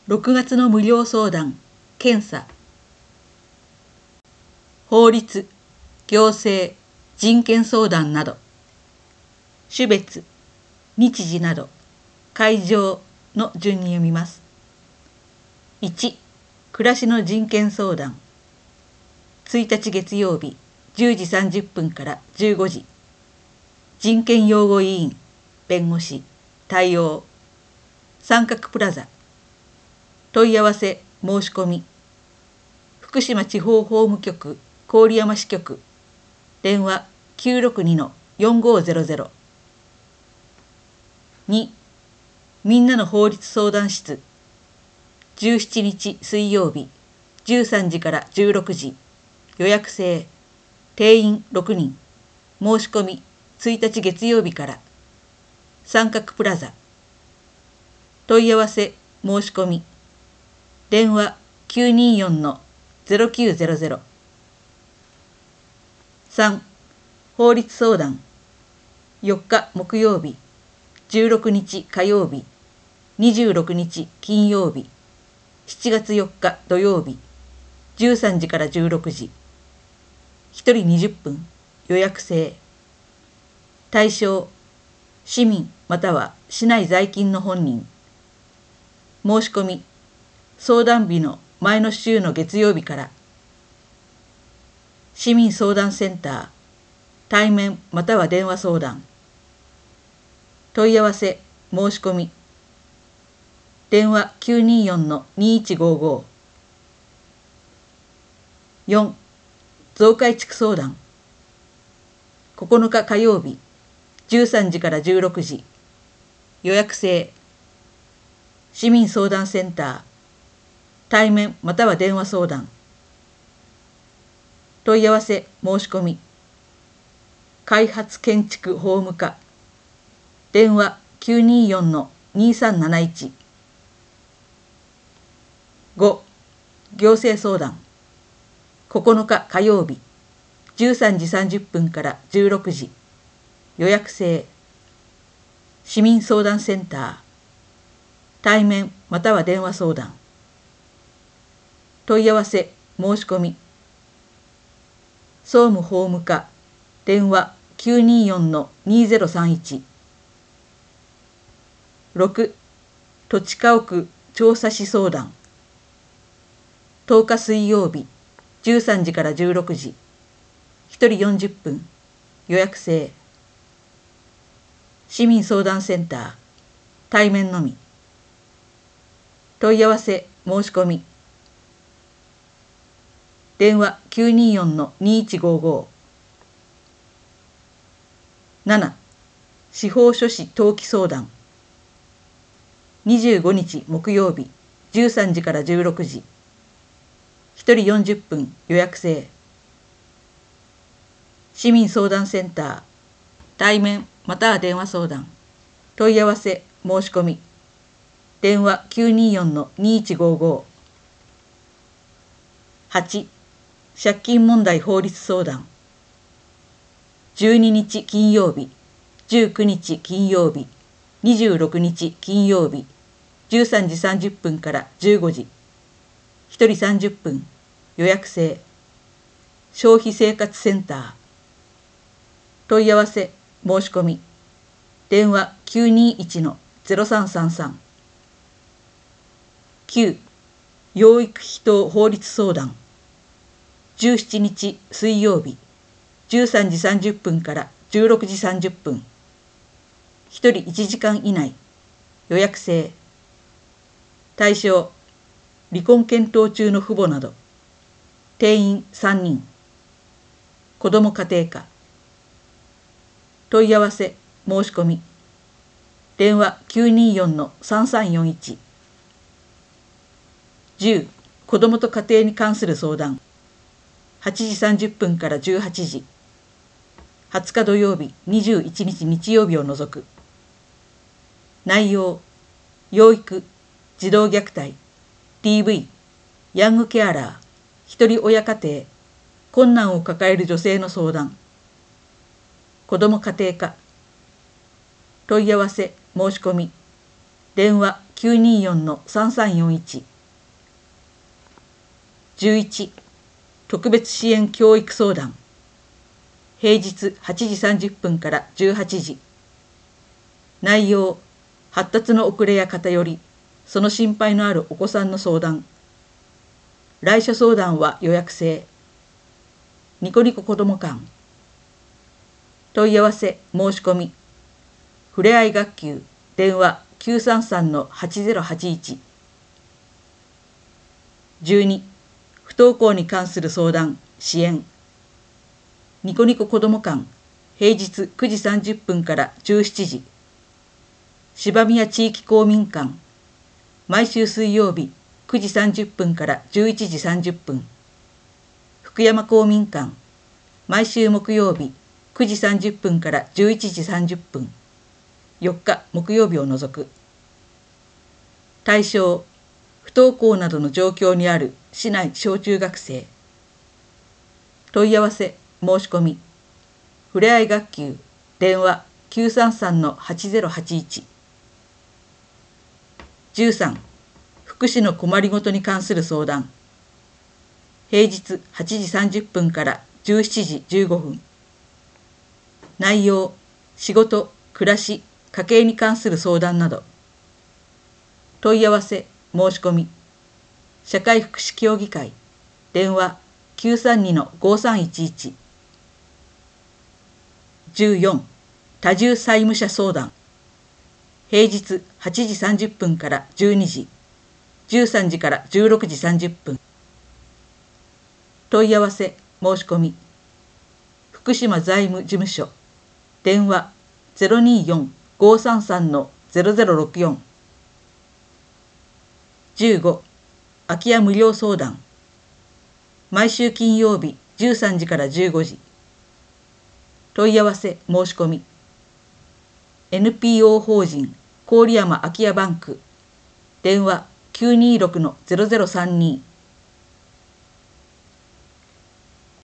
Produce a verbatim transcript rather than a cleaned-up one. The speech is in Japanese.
ろくがつの無料相談、検査。法律、行政、人権相談など。種別、日時など、会場の順に読みます。いち、暮らしの人権相談。ついたち月曜日、じゅうじさんじゅっぷんからじゅうごじ。人権擁護委員、弁護士、対応。三角プラザ。問い合わせ、申し込み。福島地方法務局、郡山支局。電話 きゅうろくにのよんごーぜろぜろ。に、みんなの法律相談室。じゅうしちにち水曜日、じゅうさんじからじゅうろくじ。予約制。定員ろくにん。申し込みついたち月曜日から。三角プラザ。問い合わせ、申し込み。電話 きゅうにーよんのぜろきゅうぜろぜろ。さん、法律相談。よっか木曜日、じゅうろくにち火曜日、にじゅうろくにち金曜日、しちがつよっか土曜日、じゅうさんじからじゅうろくじ。ひとりにじゅっぷん、予約制。対象、市民または市内在勤の本人。申し込み、相談日の前の週の月曜日から。市民相談センター、対面または電話相談。問い合わせ、申し込み。電話 きゅうにーよんのにいちごーごー。よん、増改築相談。ここのか火曜日、じゅうさんじからじゅうろくじ。予約制。市民相談センター、対面または電話相談。問い合わせ、申し込み。開発建築法務課。電話 きゅうにーよんのにさんなないち。ご、行政相談。ここのか火曜日、じゅうさんじさんじゅっぷんからじゅうろくじ。予約制。市民相談センター、対面または電話相談。問い合わせ、申し込み。総務法務課、電話 きゅうにーよんのにぜろさんいち。ろく、土地家屋調査士相談。とおか水曜日、じゅうさんじからじゅうろくじ。ひとりよんじゅっぷん、予約制。市民相談センター、対面のみ。問い合わせ、申し込み。電話 きゅうにーよんのにいちごーごー。なな、司法書士登記相談。にじゅうごにち木曜日、じゅうさんじからじゅうろくじ。ひとりよんじゅっぷん、予約制。市民相談センター、対面または電話相談。問い合わせ、申し込み。電話 きゅうにーよんのにいちごーごー。はち、借金問題法律相談。じゅうににち金曜日、じゅうくにち金曜日、にじゅうろくにち金曜日、じゅうさんじさんじゅっぷんからじゅうごじ。ひとりさんじゅっぷん、予約制。消費生活センター。問い合わせ、申し込み。電話 きゅうにーいちのぜろさんさんさん。きゅう、養育費等法律相談。じゅうしちにち水曜日、じゅうさんじさんじゅっぷんからじゅうろくじさんじゅっぷん。ひとりいちじかん以内、予約制。対象、離婚検討中の父母など。定員さんにん。子ども家庭科。問い合わせ、申し込み。電話 きゅうにーよんのさんさんよんいち。じゅう、子どもと家庭に関する相談。はちじさんじゅっぷんからじゅうはちじ。はつか土曜日、にじゅういちにち日曜日を除く。内容、養育、児童虐待、ディーブイ、ヤングケアラー、一人親家庭、困難を抱える女性の相談。子ども家庭科。問い合わせ、申し込み。電話きゅうにーよんのさんさんよんいち。じゅういち、特別支援教育相談。平日はちじさんじゅっぷんからじゅうはちじ。内容、発達の遅れや偏り、その心配のあるお子さんの相談。来所相談は予約制。ニコニコ子ども館。問い合わせ申し込み。ふれあい学級電話 きゅうさんさんのはちゼロはちいち。じゅうに、不登校に関する相談支援。ニコニコ子ども館平日くじさんじゅっぷんからじゅうしちじ。芝宮地域公民館毎週水曜日くじさんじゅっぷんからじゅういちじさんじゅっぷん。福山公民館毎週木曜日くじさんじゅっぷんからじゅういちじさんじゅっぷん。よっか木曜日を除く。対象、不登校などの状況にある市内小中学生。問い合わせ申し込み。ふれあい学級電話 きゅうさんさんのはちゼロはちいち。じゅうさん、福祉の困りごとに関する相談。平日はちじさんじゅっぷんからじゅうしちじじゅうごふん。内容、仕事、暮らし、家計に関する相談など。問い合わせ申し込み。社会福祉協議会電話 きゅうさんにのごさんいちいち。じゅうよん、多重債務者相談。平日はちじさんじゅっぷんからじゅうにじ、じゅうさんじからじゅうろくじさんじゅっぷん。問い合わせ申し込み。福島財務事務所電話 ゼロにーよんごさんさんのゼロゼロろくよん。じゅうご、空き家無料相談。毎週金曜日じゅうさんじからじゅうごじ。問い合わせ申し込み。エヌピーオー 法人郡山空き家バンク電話 きゅうにーろくのゼロゼロさんに。